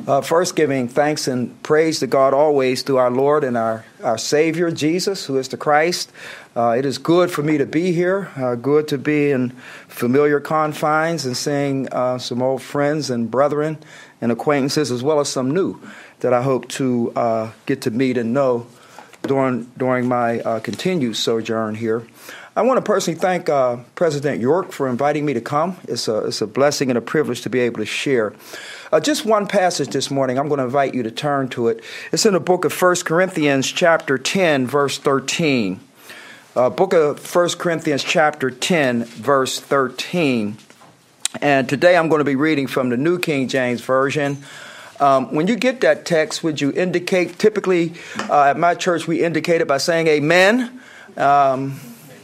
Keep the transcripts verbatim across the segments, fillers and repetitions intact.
Uh, first, giving thanks and praise to God always through our Lord and our, our Savior, Jesus, who is the Christ. Uh, it is good for me to be here, uh, good to be in familiar confines and seeing uh, some old friends and brethren and acquaintances, as well as some new that I hope to uh, get to meet and know during, during my uh, continued sojourn here. I want to personally thank uh, President York for inviting me to come. It's a, it's a blessing and a privilege to be able to share. Uh, just one passage this morning. I'm going to invite you to turn to it. It's in the book of First Corinthians chapter ten, verse thirteen. Uh, book of First Corinthians chapter ten, verse thirteen. And today I'm going to be reading from the New King James Version. Um, when you get that text, would you indicate, typically uh, at my church we indicate it by saying amen. Um,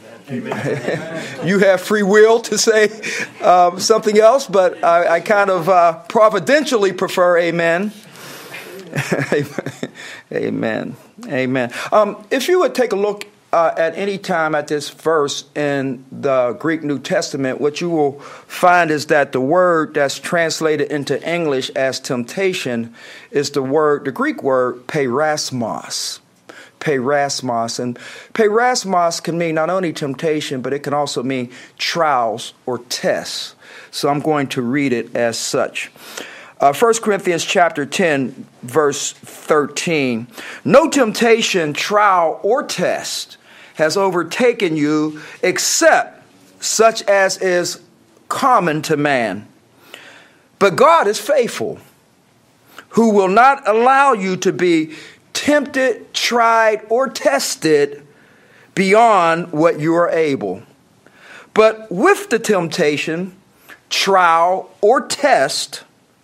You have free will to say um, something else, but I, I kind of uh, providentially prefer amen. Amen. Amen. Um, if you would take a look uh, at any time at this verse in the Greek New Testament, what you will find is that the word that's translated into English as temptation is the word, the Greek word, peirasmos. Peirasmos. And peirasmos can mean not only temptation, but it can also mean trials or tests. So I'm going to read it as such. Uh, First Corinthians chapter ten, verse thirteen. No temptation, trial, or test has overtaken you except such as is common to man. But God is faithful, who will not allow you to be tempted, tried, or tested beyond what you are able. But with the temptation, trial, or test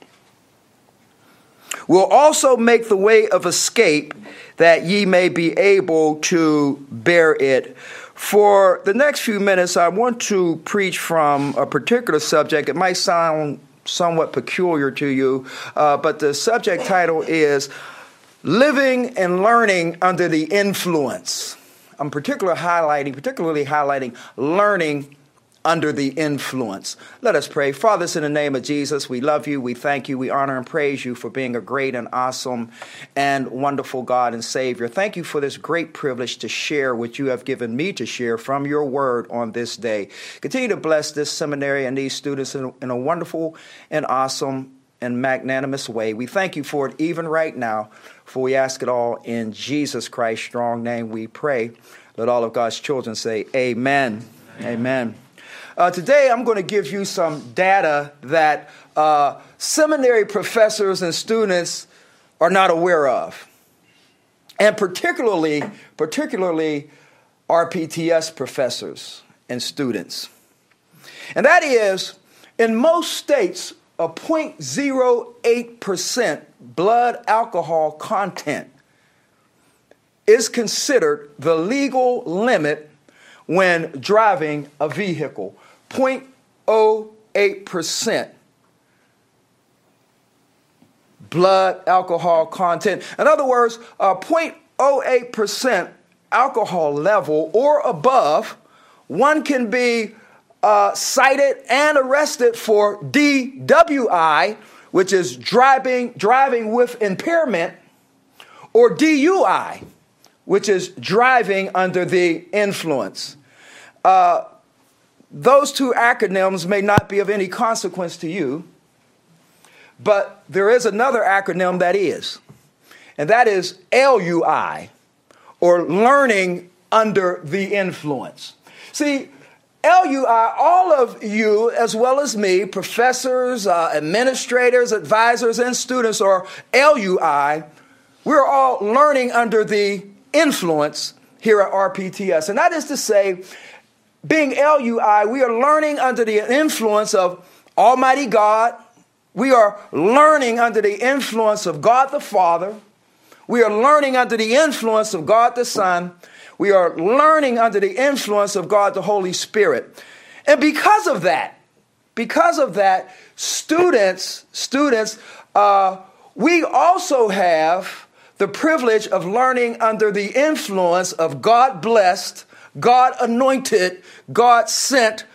will also make the way of escape that ye may be able to bear it. For the next few minutes, I want to preach from a particular subject. It might sound somewhat peculiar to you, uh, but the subject title is Living and Learning Under the Influence. I'm particularly highlighting, particularly highlighting learning under the influence. Let us pray. Father, in the name of Jesus, we love you, we thank you, we honor and praise you for being a great and awesome and wonderful God and Savior. Thank you for this great privilege to share what you have given me to share from your word on this day. Continue to bless this seminary and these students in, in a wonderful and awesome and magnanimous way. We thank you for it even right now, for we ask it all in Jesus Christ's strong name we pray. Let all of God's children say amen. Amen. Amen. Uh, today I'm going to give you some data that uh, seminary professors and students are not aware of. And particularly, particularly R P T S professors and students. And that is, in most states, a zero point zero eight percent blood alcohol content is considered the legal limit when driving a vehicle. zero point zero eight percent blood alcohol content. In other words, a zero point zero eight percent alcohol level or above, one can be Uh, cited and arrested for D W I, which is driving driving with impairment, or D U I, which is driving under the influence. Uh, those two acronyms may not be of any consequence to you, but there is another acronym that is, and that is L U I, or learning under the influence. See, L U I, all of you, as well as me, professors, uh, administrators, advisors, and students are L U I. We're all learning under the influence here at R P T S. And that is to say, being L U I, we are learning under the influence of Almighty God. We are learning under the influence of God the Father. We are learning under the influence of God the Son. We are learning under the influence of God the Holy Spirit. And because of that, because of that, students, students, uh, we also have the privilege of learning under the influence of God-blessed, God-anointed, God-sent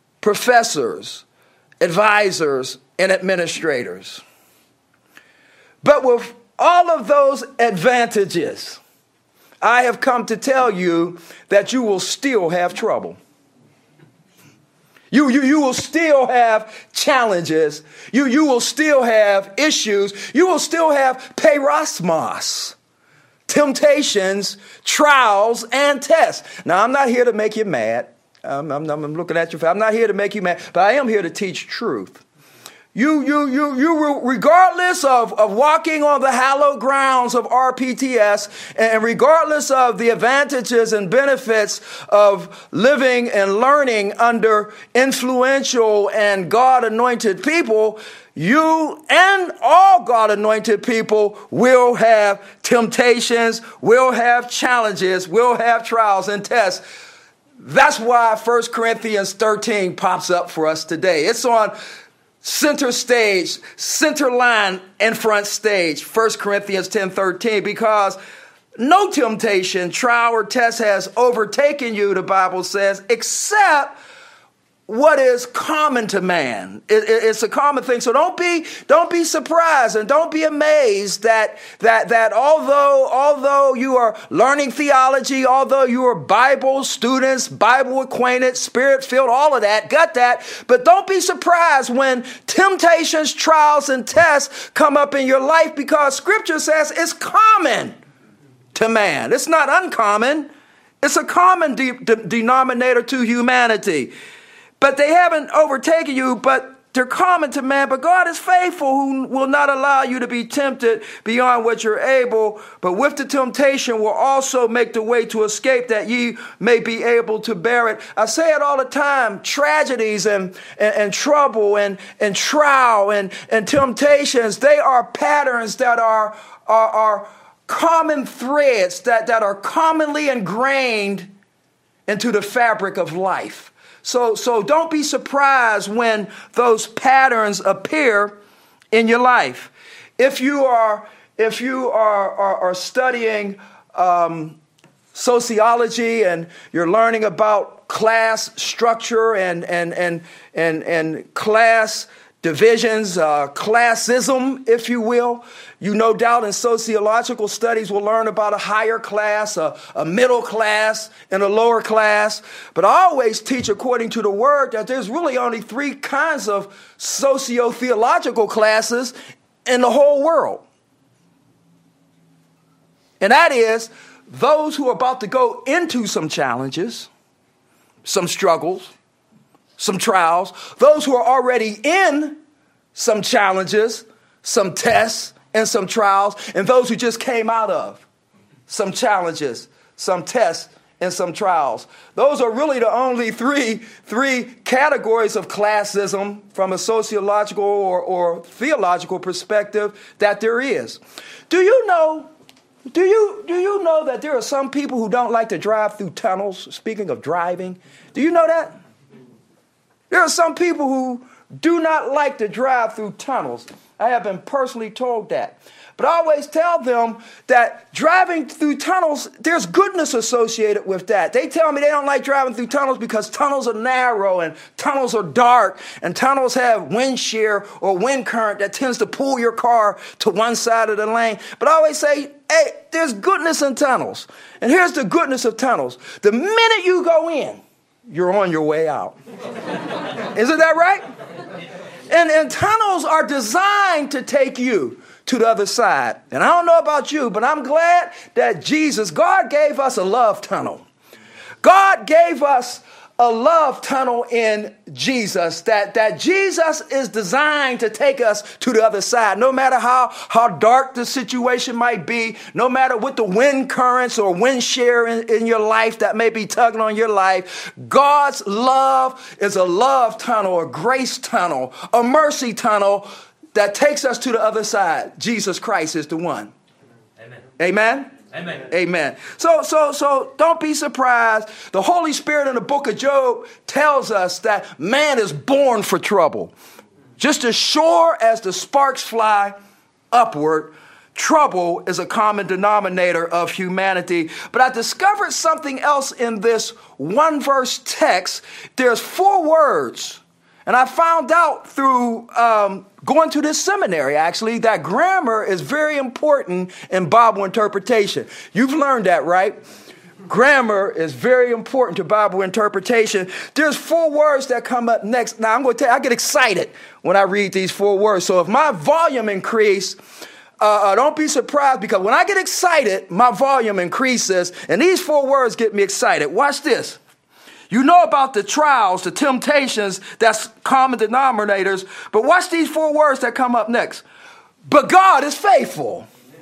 professors, advisors, and administrators. But with all of those advantages, I have come to tell you that you will still have trouble. You, you, you will still have challenges. You, you will still have issues. You will still have peirasmos, temptations, trials, and tests. Now, I'm not here to make you mad. I'm, I'm, I'm looking at you. I'm not here to make you mad, but I am here to teach truth. You, you, you, you, regardless of, of walking on the hallowed grounds of R P T S, and regardless of the advantages and benefits of living and learning under influential and God-anointed people, you and all God-anointed people will have temptations, will have challenges, will have trials and tests. That's why First Corinthians thirteen pops up for us today. It's on center stage, center line, and front stage, First Corinthians ten thirteen, because no temptation, trial, or test has overtaken you, the Bible says, except what is common to man. It, it, it's a common thing. So don't be don't be surprised and don't be amazed that that that although although you are learning theology, although you are Bible students, Bible acquainted, spirit filled, all of that, got that. But don't be surprised when temptations, trials, and tests come up in your life, because Scripture says it's common to man. It's not uncommon. It's a common de- de- denominator to humanity. But they haven't overtaken you, but they're common to man. But God is faithful, who will not allow you to be tempted beyond what you're able, but with the temptation will also make the way to escape, that ye may be able to bear it. I say it all the time: tragedies and, and, and trouble and, and trial and, and temptations, they are patterns that are, are, are common threads that, that are commonly ingrained into the fabric of life. So, so don't be surprised when those patterns appear in your life. If you are, if you are, are, are studying um, sociology and you're learning about class structure and and and and and class divisions, uh, classism, if you will. You no doubt in sociological studies will learn about a higher class, a, a middle class, and a lower class. But I always teach, according to the word, that there's really only three kinds of socio-theological classes in the whole world. And that is those who are about to go into some challenges, some struggles, some trials, those who are already in some challenges, some tests, and some trials, and those who just came out of some challenges, some tests, and some trials. Those are really the only three, three categories of classism from a sociological or, or theological perspective that there is. Do you know, do you, do you know that there are some people who don't like to drive through tunnels? Speaking of driving, do you know that? There are some people who do not like to drive through tunnels. I have been personally told that. But I always tell them that driving through tunnels, there's goodness associated with that. They tell me they don't like driving through tunnels because tunnels are narrow and tunnels are dark and tunnels have wind shear or wind current that tends to pull your car to one side of the lane. But I always say, hey, there's goodness in tunnels. And here's the goodness of tunnels. The minute you go in, you're on your way out. Isn't that right? And, and tunnels are designed to take you to the other side. And I don't know about you, but I'm glad that Jesus, God gave us a love tunnel. God gave us a love tunnel in Jesus, that, that Jesus is designed to take us to the other side. No matter how, how dark the situation might be, no matter what the wind currents or wind shear in, in your life that may be tugging on your life, God's love is a love tunnel, a grace tunnel, a mercy tunnel that takes us to the other side. Jesus Christ is the one. Amen. Amen. Amen. Amen. So, so, so don't be surprised. The Holy Spirit in the book of Job tells us that man is born for trouble. Just as sure as the sparks fly upward, trouble is a common denominator of humanity. But I discovered something else in this one verse text. There's four words. And I found out through um, going to this seminary, actually, that grammar is very important in Bible interpretation. You've learned that, right? Grammar is very important to Bible interpretation. There's four words that come up next. Now, I'm going to tell you, I get excited when I read these four words. So if my volume increase, uh, uh, don't be surprised, because when I get excited, my volume increases. And these four words get me excited. Watch this. You know about the trials, the temptations, that's common denominators. But watch these four words that come up next. But God is faithful.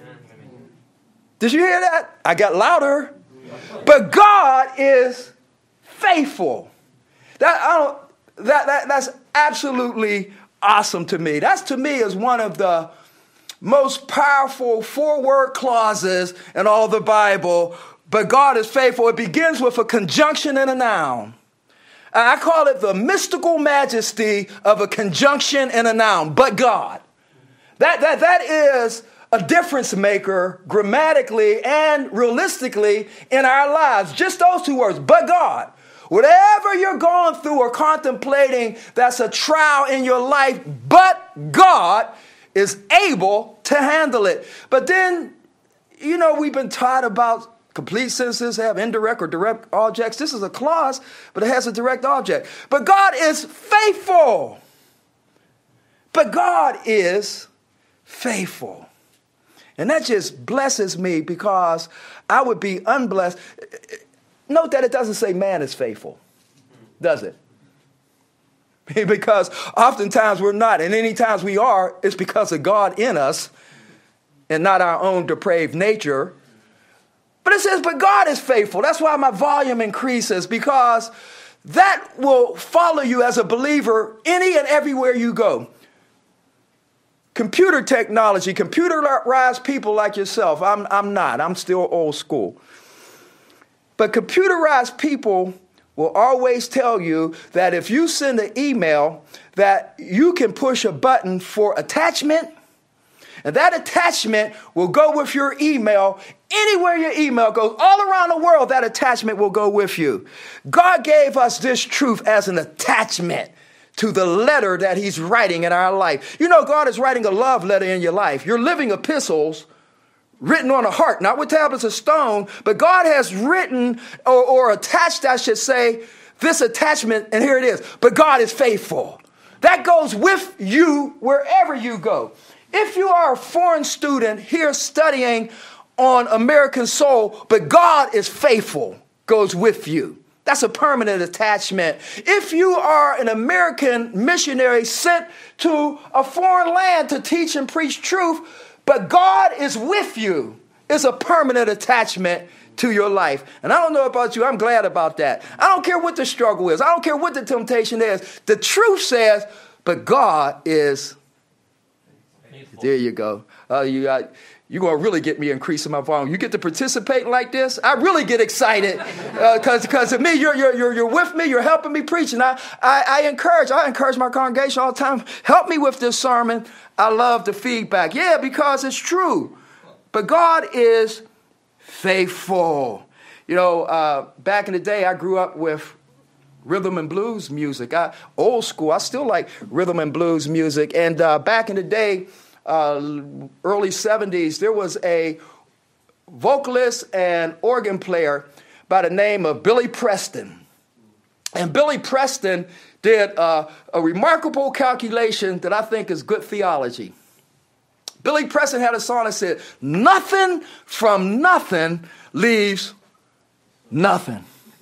Did you hear that? I got louder. But God is faithful. That, I don't, that, that, that's absolutely awesome to me. That's, to me, is one of the most powerful four-word clauses in all the Bible. But God is faithful. It begins with a conjunction and a noun. I call it the mystical majesty of a conjunction and a noun. But God. That, that, that is a difference maker grammatically and realistically in our lives. Just those two words, but God. Whatever you're going through or contemplating, that's a trial in your life, but God is able to handle it. But then, you know, we've been taught about complete sentences have indirect or direct objects. This is a clause, but it has a direct object. But God is faithful. But God is faithful. And that just blesses me, because I would be unblessed. Note that it doesn't say man is faithful, does it? Because oftentimes we're not, and any times we are, it's because of God in us and not our own depraved nature. But it says, but God is faithful. That's why my volume increases, because that will follow you as a believer any and everywhere you go. Computer technology, computerized people like yourself. I'm, I'm not. I'm still old school. But computerized people will always tell you that if you send an email, that you can push a button for attachment, and that attachment will go with your email. Anywhere your email goes, all around the world, that attachment will go with you. God gave us this truth as an attachment to the letter that he's writing in our life. You know, God is writing a love letter in your life. You're living epistles written on a heart, not with tablets of stone, but God has written or, or attached, I should say, this attachment, and here it is. But God is faithful. That goes with you wherever you go. If you are a foreign student here studying on American soul, but God is faithful, goes with you. That's a permanent attachment. If you are an American missionary sent to a foreign land to teach and preach truth, but God is with you, it's a permanent attachment to your life. And I don't know about you, I'm glad about that. I don't care what the struggle is. I don't care what the temptation is. The truth says, but God is faithful. There you go. Uh, you got... You're going to really get me increasing my volume. You get to participate like this, I really get excited because uh, because of me, you're, you're, you're, you're with me, you're helping me preach. And I, I, I encourage, I encourage my congregation all the time, help me with this sermon. I love the feedback. Yeah, because it's true. But God is faithful. You know, uh, back in the day, I grew up with rhythm and blues music. I, old school, I still like rhythm and blues music. And uh, back in the day, Uh, early seventies, there was a vocalist and organ player by the name of Billy Preston. And Billy Preston did uh, a remarkable calculation that I think is good theology. Billy Preston had a song that said, nothing from nothing leaves nothing.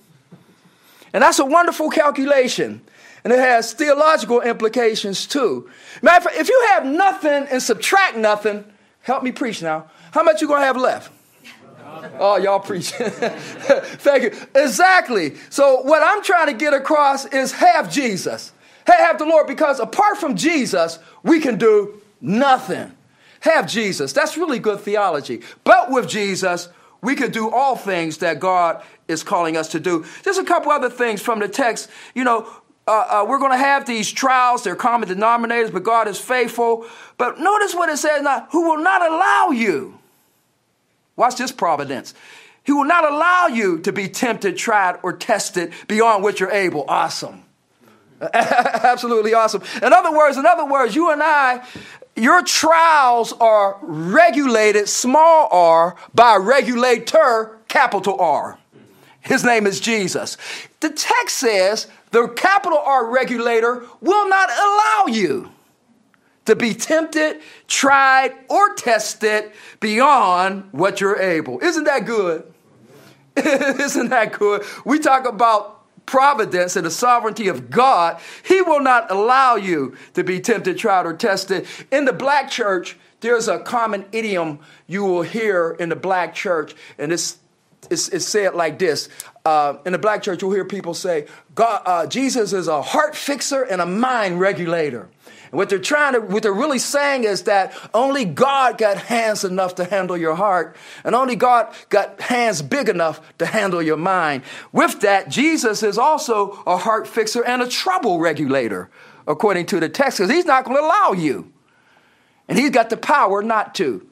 And that's a wonderful calculation. And it has theological implications too. Matter of fact, if you have nothing and subtract nothing, help me preach now, how much you going to have left? Oh, y'all preach. Thank you. Exactly. So what I'm trying to get across is have Jesus. Have the Lord, because apart from Jesus, we can do nothing. Have Jesus. That's really good theology. But with Jesus, we can do all things that God is calling us to do. There's a couple other things from the text. You know, Uh, uh, we're going to have these trials. They're common denominators, but God is faithful. But notice what it says now, who will not allow you. Watch this providence. He will not allow you to be tempted, tried, or tested beyond what you're able. Awesome. Absolutely awesome. In other words, in other words, you and I, your trials are regulated, small r, by a regulator, capital R. His name is Jesus. The text says the capital R regulator will not allow you to be tempted, tried, or tested beyond what you're able. Isn't that good? Isn't that good? We talk about providence and the sovereignty of God. He will not allow you to be tempted, tried, or tested. In the black church, there's a common idiom you will hear in the black church, and it's it's, it's said like this. Uh, in the black church, you'll hear people say, God, uh, Jesus is a heart fixer and a mind regulator. And what they're trying to, what they're really saying is that only God got hands enough to handle your heart, and only God got hands big enough to handle your mind. With that, Jesus is also a heart fixer and a trouble regulator, according to the text, because he's not going to allow you. And he's got the power not to.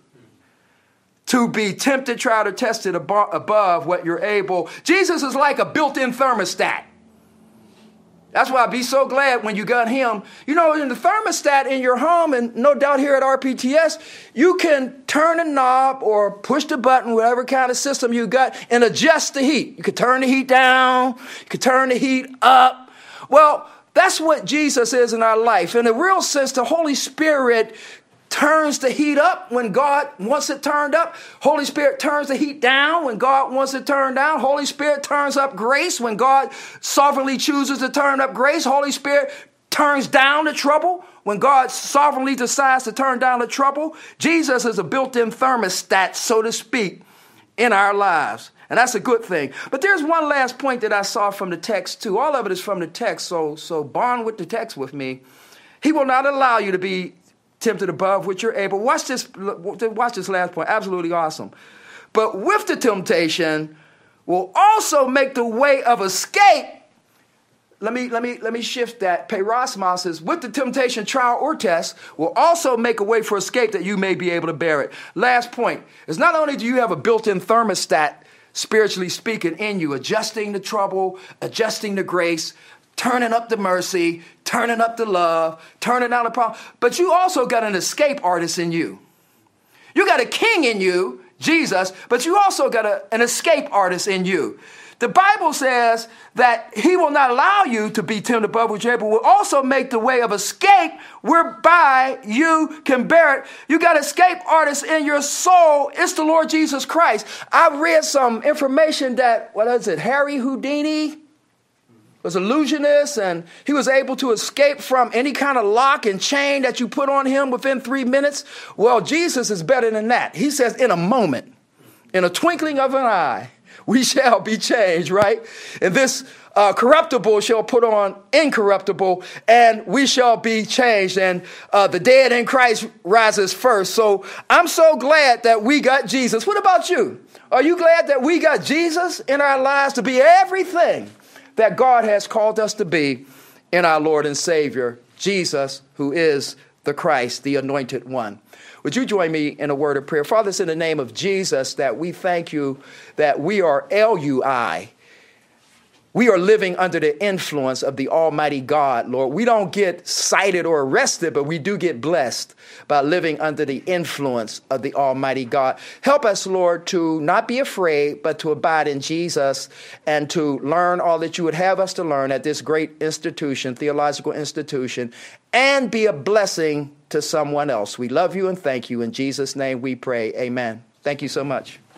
To be tempted, tried, or tested abo- above what you're able. Jesus is like a built-in thermostat. That's why I'd be so glad when you got him. You know, in the thermostat in your home, and no doubt here at R P T S, you can turn a knob or push the button, whatever kind of system you got, and adjust the heat. You could turn the heat down. You could turn the heat up. Well, that's what Jesus is in our life. In a real sense, the Holy Spirit turns the heat up when God wants it turned up. Holy Spirit turns the heat down when God wants it turned down. Holy Spirit turns up grace when God sovereignly chooses to turn up grace. Holy Spirit turns down the trouble when God sovereignly decides to turn down the trouble. Jesus is a built-in thermostat, so to speak, in our lives. And that's a good thing. But there's one last point that I saw from the text too. All of it is from the text, so, so bond with the text with me. He will not allow you to be tempted above which you're able. Watch this, watch this last point. Absolutely awesome. But with the temptation will also make the way of escape. Let me, let me, let me shift that. Perosmos says, with the temptation, trial, or test will also make a way for escape that you may be able to bear it. Last point is not only do you have a built-in thermostat, spiritually speaking, in you, adjusting the trouble, adjusting the grace, turning up the mercy, turning up the love, turning down the problem. But you also got an escape artist in you. You got a king in you, Jesus, but you also got a, an escape artist in you. The Bible says that he will not allow you to be tempted above what you're able, will also make the way of escape whereby you can bear it. You got escape artists in your soul. It's the Lord Jesus Christ. I read some information that, what is it, Harry Houdini was an illusionist, and he was able to escape from any kind of lock and chain that you put on him within three minutes. Well, Jesus is better than that. He says, in a moment, in a twinkling of an eye, we shall be changed, right? And this uh, corruptible shall put on incorruptible, and we shall be changed. And uh, the dead in Christ rises first. So I'm so glad that we got Jesus. What about you? Are you glad that we got Jesus in our lives to be everything that God has called us to be in our Lord and Savior, Jesus, who is the Christ, the anointed one? Would you join me in a word of prayer? Father, it's in the name of Jesus that we thank you that we are L U I. We are living under the influence of the Almighty God, Lord. We don't get cited or arrested, but we do get blessed by living under the influence of the Almighty God. Help us, Lord, to not be afraid, but to abide in Jesus and to learn all that you would have us to learn at this great institution, theological institution, and be a blessing to someone else. We love you and thank you. In Jesus' name we pray. Amen. Thank you so much.